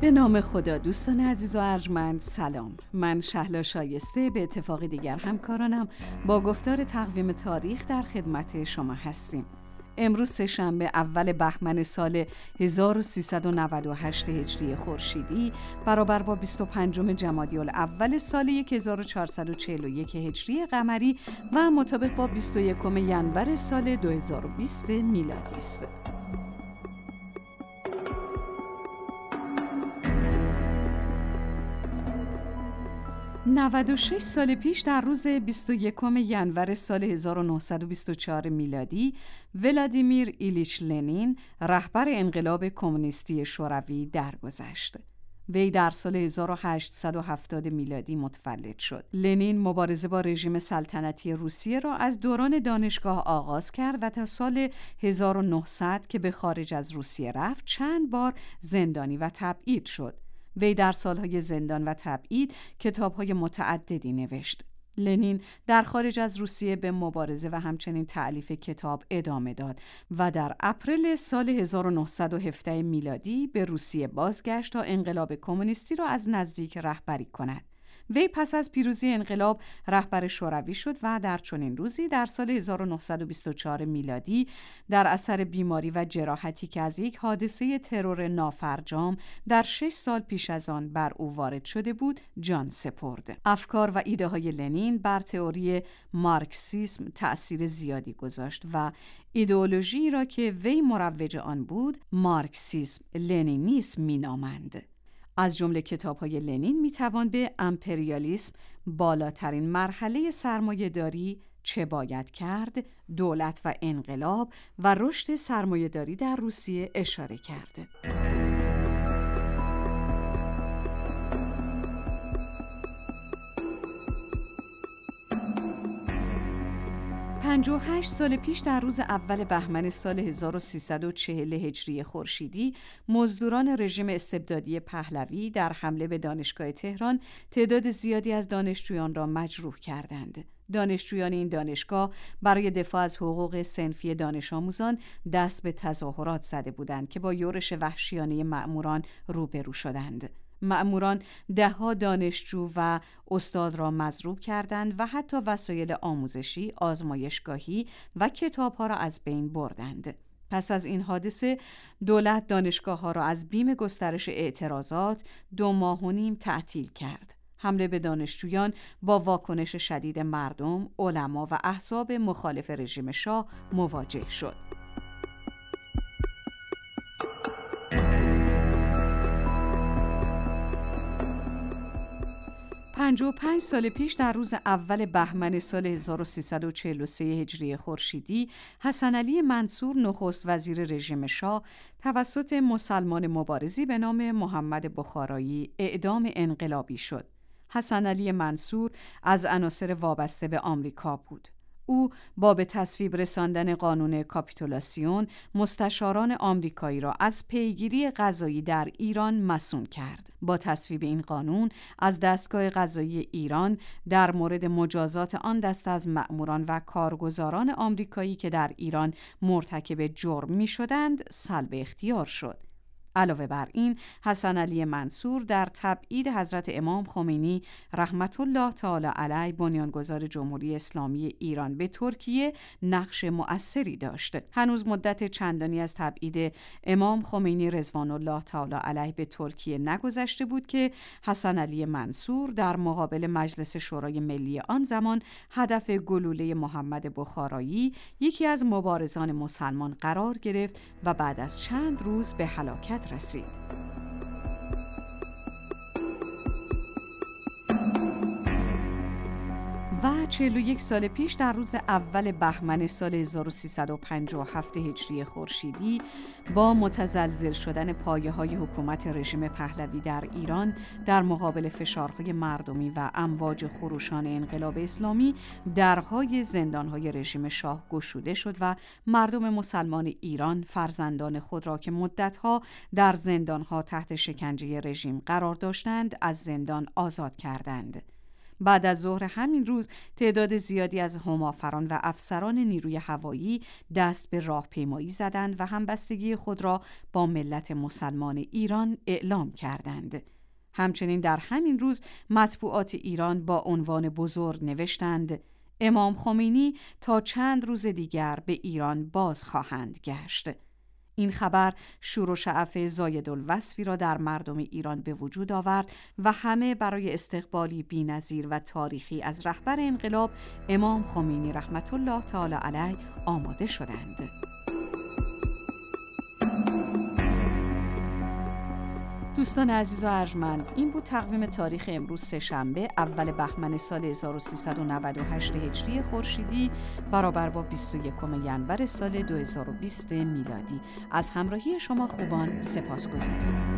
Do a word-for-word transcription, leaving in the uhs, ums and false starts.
به نام خدا. دوستان عزیز و ارجمند، سلام. من شهلا شایسته به اتفاق دیگر همکارانم با گفتار تقویم تاریخ در خدمت شما هستیم. امروز سه‌شنبه اول بهمن سال هزار و سیصد و نود و هشت هجری خورشیدی برابر با بیست و پنجم جمادی الاول سال هزار و چهارصد و چهل و یک هجری قمری و مطابق با بیست و یکم ینور سال دو هزار و بیست میلادی است. نود و شش سال پیش در روز بیست و یکم ینور سال هزار و نهصد و بیست و چهار میلادی ولادیمیر ایلیچ لنین رهبر انقلاب کمونیستی شوروی درگذشت. وی در سال هزار و هشتصد و هفتاد میلادی متولد شد. لنین مبارزه با رژیم سلطنتی روسیه را از دوران دانشگاه آغاز کرد و تا سال هزار و نهصد که به خارج از روسیه رفت چند بار زندانی و تبعید شد. وی در سالهای زندان و تبعید کتاب‌های متعددی نوشت. لنین در خارج از روسیه به مبارزه و همچنین تألیف کتاب ادامه داد و در اپریل سال هزار و نهصد و هفده میلادی به روسیه بازگشت تا انقلاب کمونیستی را از نزدیک رهبری کند. وی پس از پیروزی انقلاب رهبر شوروی شد و در چنین روزی در سال هزار و نهصد و بیست و چهار میلادی در اثر بیماری و جراحتی که از یک حادثه ترور نافرجام در شش سال پیش از آن بر او وارد شده بود جان سپرد. افکار و ایده های لنین بر تئوری مارکسیسم تأثیر زیادی گذاشت و ایدئولوژی را که وی مروج آن بود مارکسیسم لنینیسم مینامند. از جمله کتاب‌های لنین میتوان به امپریالیسم، بالاترین مرحله سرمایه‌داری، چه باید کرد، دولت و انقلاب و رشد سرمایه‌داری در روسیه اشاره کرد. پنجاه و هشت سال پیش در روز اول بهمن سال هزار و سیصد و چهل هجری خورشیدی مزدوران رژیم استبدادی پهلوی در حمله به دانشگاه تهران تعداد زیادی از دانشجویان را مجروح کردند. دانشجویان این دانشگاه برای دفاع از حقوق صنفی دانش آموزان دست به تظاهرات زده بودند که با یورش وحشیانه مأموران روبرو شدند. مأموران ده‌ها دانشجو و استاد را مضروب کردند و حتی وسایل آموزشی، آزمایشگاهی و کتاب‌ها را از بین بردند. پس از این حادثه دولت دانشگاه‌ها را از بیم گسترش اعتراضات دو ماه و نیم تعطیل کرد. حمله به دانشجویان با واکنش شدید مردم، علما و احزاب مخالف رژیم شاه مواجه شد. پنجاه و پنج سال پیش در روز اول بهمن سال هزار و سیصد و چهل و سه هجری خورشیدی حسن علی منصور نخست وزیر رژیم شاه توسط مسلمان مبارزی به نام محمد بخارایی اعدام انقلابی شد. حسن علی منصور از عناصر وابسته به آمریکا بود. او با به تصویب رساندن قانون کاپیتولاسیون مستشاران آمریکایی را از پیگیری قضایی در ایران مصون کرد. با تصویب این قانون از دستگاه قضایی ایران در مورد مجازات آن دسته از مأموران و کارگزاران آمریکایی که در ایران مرتکب جرم می شدند سلب اختیار شد. علاوه بر این حسن علی منصور در تبعید حضرت امام خمینی رحمت الله تعالی علیه بنیانگذار جمهوری اسلامی ایران به ترکیه نقش مؤثری داشت. هنوز مدت چندانی از تبعید امام خمینی رضوان الله تعالی علیه به ترکیه نگذشته بود که حسن علی منصور در مقابل مجلس شورای ملی آن زمان هدف گلوله محمد بخارایی یکی از مبارزان مسلمان قرار گرفت و بعد از چند روز به هلاکت رسید. و چهل و یک سال پیش در روز اول بهمن سال هزار و سیصد و پنجاه و هفت هجری خورشیدی با متزلزل شدن پایه‌های حکومت رژیم پهلوی در ایران در مقابل فشارهای مردمی و امواج خروشان انقلاب اسلامی درهای زندانهای رژیم شاه گشوده شد و مردم مسلمان ایران فرزندان خود را که مدتها در زندانها تحت شکنجه رژیم قرار داشتند از زندان آزاد کردند. بعد از ظهر همین روز تعداد زیادی از همافران و افسران نیروی هوایی دست به راهپیمایی زدند و همبستگی خود را با ملت مسلمان ایران اعلام کردند. همچنین در همین روز مطبوعات ایران با عنوان بزرگ نوشتند: امام خمینی تا چند روز دیگر به ایران باز خواهند گشت. این خبر شور و شعف زایدالوصفی را در مردم ایران به وجود آورد و همه برای استقبالی بی‌نظیر و تاریخی از رهبر انقلاب امام خمینی رحمت الله تعالی علیه آماده شدند. دوستان عزیز و ارجمند، این بود تقویم تاریخ امروز سه‌شنبه اول بهمن سال هزار و سیصد و نود و هشت هجری خورشیدی برابر با بیست و یکم ینور سال دو هزار و بیست میلادی. از همراهی شما خوبان سپاسگزاریم.